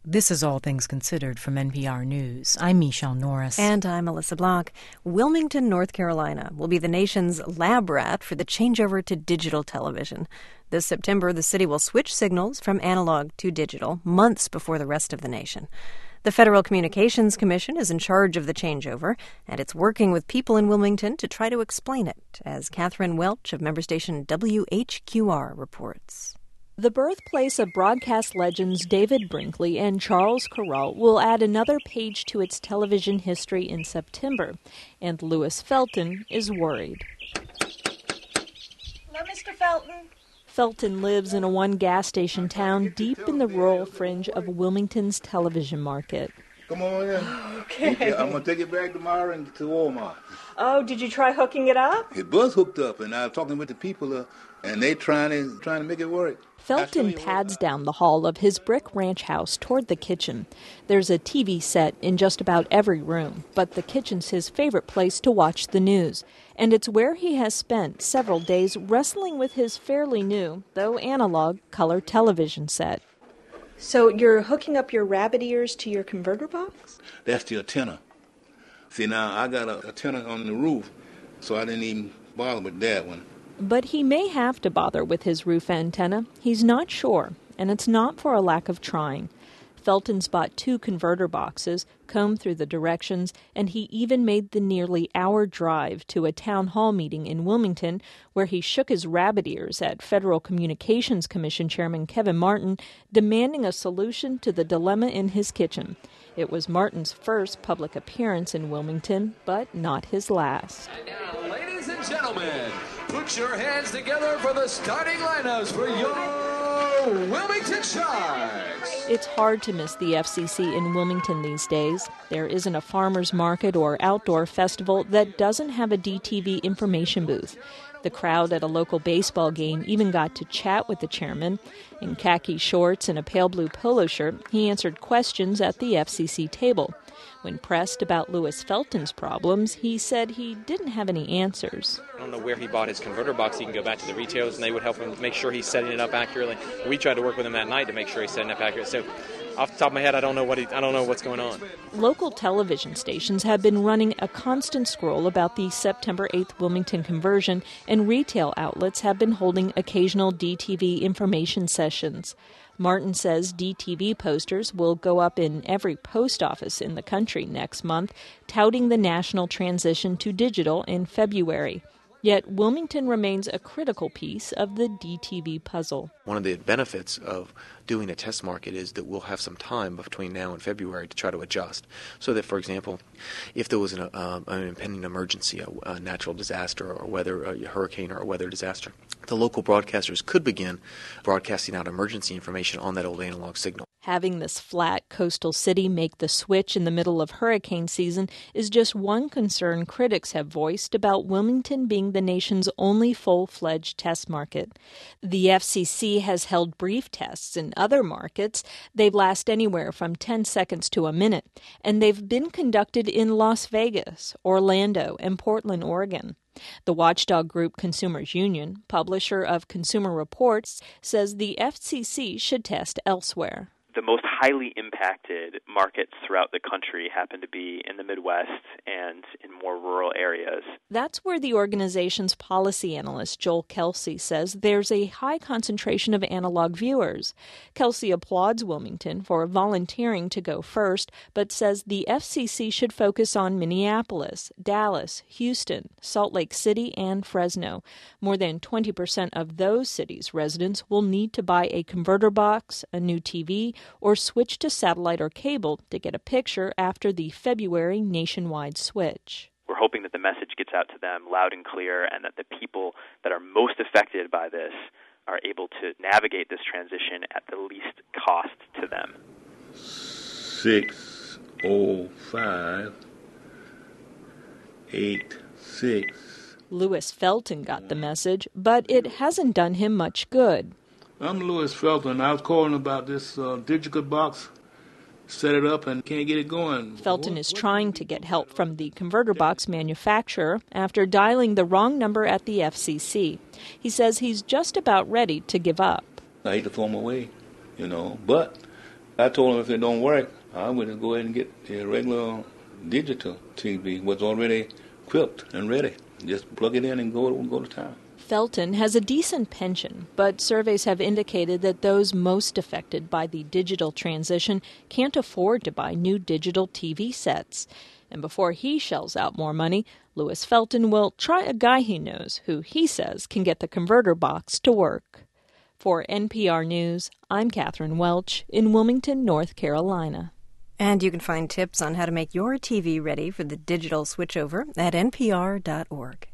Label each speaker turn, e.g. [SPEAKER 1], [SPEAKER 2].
[SPEAKER 1] This is All Things Considered from NPR News. I'm Michelle Norris.
[SPEAKER 2] And I'm Melissa Block. Wilmington, North Carolina will be the nation's lab rat for the changeover to digital television. This September, the city will switch signals from analog to digital months before the rest of the nation. The Federal Communications Commission is in charge of the changeover, and it's working with people in Wilmington to try to explain it, as Catherine Welch of member station WHQR reports.
[SPEAKER 3] The birthplace of broadcast legends David Brinkley and Charles Kuralt will add another page to its television history in September, and Louis Felton is worried.
[SPEAKER 4] Hello, Mr. Felton.
[SPEAKER 3] Felton lives in a one-gas station town deep in the rural fringe of Wilmington's television market.
[SPEAKER 5] Come on in.
[SPEAKER 4] Okay.
[SPEAKER 5] Yeah, I'm going to take it back tomorrow and to Walmart.
[SPEAKER 4] Oh, did you try hooking it up?
[SPEAKER 5] It was hooked up, and I'm talking with the people, and they trying to make it work.
[SPEAKER 3] Felton pads down the hall of his brick ranch house toward the kitchen. There's a TV set in just about every room, but the kitchen's his favorite place to watch the news. And it's where he has spent several days wrestling with his fairly new, though analog, color television set.
[SPEAKER 4] So you're hooking up your rabbit ears to your converter box?
[SPEAKER 5] That's the antenna. See, now I got a antenna on the roof, so I didn't even bother with that one.
[SPEAKER 3] But he may have to bother with his roof antenna. He's not sure, and it's not for a lack of trying. Felton's bought 2 converter boxes, combed through the directions, and he even made the nearly hour drive to a town hall meeting in Wilmington where he shook his rabbit ears at Federal Communications Commission Chairman Kevin Martin, demanding a solution to the dilemma in his kitchen. It was Martin's first public appearance in Wilmington, but not his last.
[SPEAKER 6] And now, ladies and gentlemen, put your hands together for the starting lineups for your Wilmington Sharks.
[SPEAKER 3] It's hard to miss the FCC in Wilmington these days. There isn't a farmer's market or outdoor festival that doesn't have a DTV information booth. The crowd at a local baseball game even got to chat with the chairman. In khaki shorts and a pale blue polo shirt, he answered questions at the FCC table. When pressed about Louis Felton's problems, he said he didn't have any answers.
[SPEAKER 7] I don't know where he bought his converter box. He can go back to the retailers, and they would help him make sure he's setting it up accurately. We tried to work with him that night to make sure he's setting it up accurately. So, off the top of my head, I don't know what's going on.
[SPEAKER 3] Local television stations have been running a constant scroll about the September 8th Wilmington conversion, and retail outlets have been holding occasional DTV information sessions. Martin says DTV posters will go up in every post office in the country next month, touting the national transition to digital in February. Yet Wilmington remains a critical piece of the DTV puzzle.
[SPEAKER 8] One of the benefits of doing a test market is that we'll have some time between now and February to try to adjust. So that, for example, if there was an impending emergency, a natural disaster or a hurricane or a weather disaster, the local broadcasters could begin broadcasting out emergency information on that old analog signal.
[SPEAKER 3] Having this flat coastal city make the switch in the middle of hurricane season is just one concern critics have voiced about Wilmington being the nation's only full-fledged test market. The FCC has held brief tests in other markets. They've lasted anywhere from 10 seconds to a minute, and they've been conducted in Las Vegas, Orlando, and Portland, Oregon. The watchdog group Consumers Union, publisher of Consumer Reports, says the FCC should test elsewhere.
[SPEAKER 9] The most highly impacted markets throughout the country happen to be in the Midwest and in more rural areas.
[SPEAKER 3] That's where the organization's policy analyst, Joel Kelsey, says there's a high concentration of analog viewers. Kelsey applauds Wilmington for volunteering to go first, but says the FCC should focus on Minneapolis, Dallas, Houston, Salt Lake City, and Fresno. More than 20% of those cities' residents will need to buy a converter box, a new TV, or switch to satellite or cable to get a picture after the February nationwide switch.
[SPEAKER 9] We're hoping that the message gets out to them loud and clear, and that the people that are most affected by this are able to navigate this transition at the least cost to them.
[SPEAKER 5] 60586.
[SPEAKER 3] Louis Felton got the message, but it hasn't done him much good.
[SPEAKER 5] I'm Louis Felton. I was calling about this digital box. Set it up and can't get it going.
[SPEAKER 3] Felton is trying to get help from the converter box manufacturer after dialing the wrong number at the FCC. He says he's just about ready to give up.
[SPEAKER 5] I hate to throw them away, but I told him if it don't work, I would go ahead and get a regular digital TV, was already equipped and ready. Just plug it in and go to town.
[SPEAKER 3] Felton has a decent pension, but surveys have indicated that those most affected by the digital transition can't afford to buy new digital TV sets. And before he shells out more money, Louis Felton will try a guy he knows who he says can get the converter box to work. For NPR News, I'm Catherine Welch in Wilmington, North Carolina.
[SPEAKER 2] And you can find tips on how to make your TV ready for the digital switchover at npr.org.